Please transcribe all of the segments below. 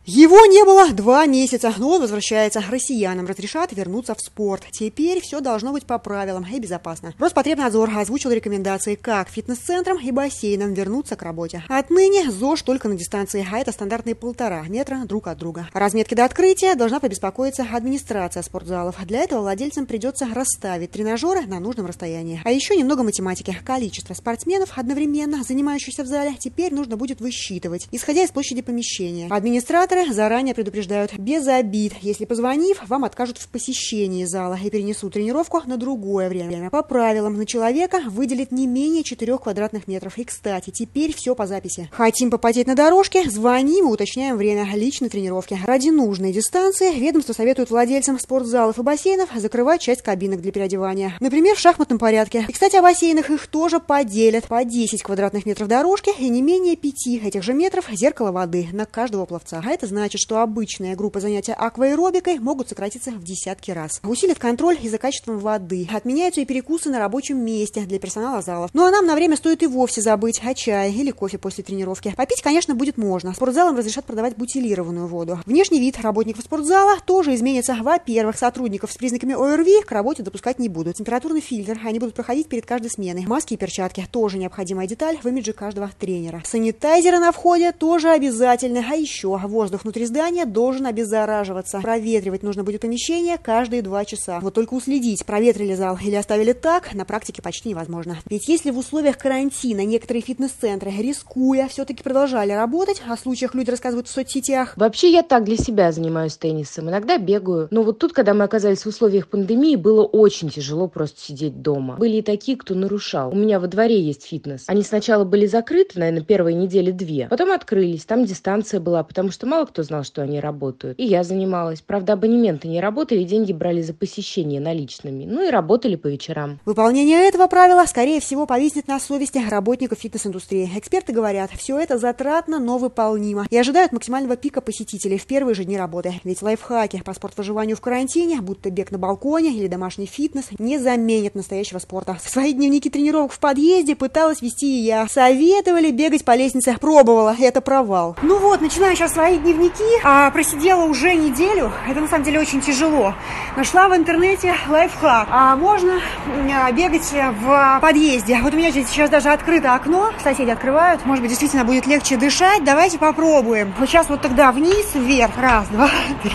Его не было 2 месяца, но он возвращается. Россиянам разрешат вернуться в спорт. Теперь все должно быть по правилам и безопасно. Роспотребнадзор озвучил рекомендации, как фитнес-центрам и бассейнам вернуться к работе. Отныне ЗОЖ только на дистанции, а это стандартные 1,5 метра друг от друга. По разметке до открытия должна побеспокоиться администрация спортзалов. Для этого владельцам придется расставить тренажеры на нужном расстоянии. А еще немного математики. Количество спортсменов, одновременно занимающихся в зале, теперь нужно будет высчитывать, исходя из площади помещения. Администраторы заранее предупреждают: без обид, если позвонив, вам откажут в посещении зала и перенесут тренировку на другое время. По правилам, на человека выделят не менее 4 квадратных метров. И, кстати, теперь все по записи. Хотим попотеть на дорожке? Звоним и уточняем время личной тренировки. Ради нужной дистанции ведомство советует владельцам спортзалов и бассейнов закрывать часть кабинок для переодевания. Например, в шахматном порядке. И, кстати, о бассейнах: их тоже поделят. По 10 квадратных метров дорожки и не менее 5 этих же метров зеркала воды на каждого пловца. А это значит, что обычная группа занятия акваэробикой могут сократиться в десятки раз. Усилит контроль и за качеством воды. Отменяются и перекусы на рабочем месте для персонала залов. Ну а нам на время стоит и вовсе забыть о чае или кофе после тренировки. Попить, конечно, будет можно. Спортзалам разрешат продавать бутилированную воду. Внешний вид работников спортзала тоже изменится. Во-первых, сотрудников с признаками ОРВИ к работе допускать не будут. Температурный фильтр они будут проходить перед каждой сменой. Маски и перчатки тоже необходимая деталь в имидже каждого тренера. Санитайзеры на входе тоже обязательны. А еще воздух внутри здания должен обеззараживаться. Проветривать нужно будет помещение каждые 2 часа. Вот только уследить, проветрили зал или оставили так, на практике почти невозможно. Ведь если в условиях карантина некоторые фитнес-центры, рискуя, все-таки продолжали работать, о случаях люди рассказывают в соцсетях. Вообще я так для себя занимаюсь теннисом, иногда бегаю. Но вот тут, когда мы оказались в условиях пандемии, было очень тяжело просто сидеть дома. Были и такие, кто нарушал. У меня во дворе есть фитнес. Они сначала были закрыты, наверное, первые недели 2. Потом открылись, там дистанция была, потому что мало кто знал, что они работают. И я занималась. Правда, абонементы не работали, деньги брали за посещение наличными. Ну и работали по вечерам. Выполнение этого правила, скорее всего, повиснет на совести работников фитнес-индустрии. Эксперты говорят, все это затратно, но выполнимо. И ожидают максимального пика посетителей в первые же дни работы. Ведь лайфхаки по спортвыживанию в карантине, будто бег на балконе или домашний фитнес, не заменят настоящего спорта. Свои дневники тренировок в подъезде пыталась вести и я. Советовали бегать по лестнице. Пробовала. Это провал. Ну вот, начинаю сейчас свои дневники. Просидела уже неделю. Это на самом деле очень тяжело. Нашла в интернете лайфхак. Можно бегать в подъезде. Вот у меня здесь сейчас даже открыто окно. Соседи открывают. Может быть, действительно будет легче дышать. Давайте попробуем. Вот сейчас вот тогда вниз, вверх. 1, 2, 3,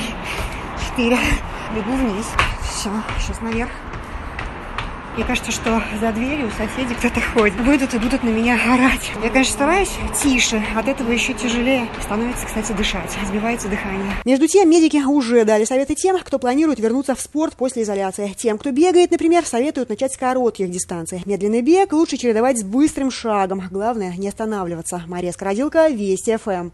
4. Бегу вниз. Все, сейчас наверх. Мне кажется, что за дверью у соседей кто-то ходит. Выйдут и будут на меня орать. Я, конечно, стараюсь тише. От этого еще тяжелее становится, кстати, дышать. Сбивается дыхание. Между тем, медики уже дали советы тем, кто планирует вернуться в спорт после изоляции. Тем, кто бегает, например, советуют начать с коротких дистанций. Медленный бег лучше чередовать с быстрым шагом. Главное, не останавливаться. Мария Скородилка, Вести ФМ.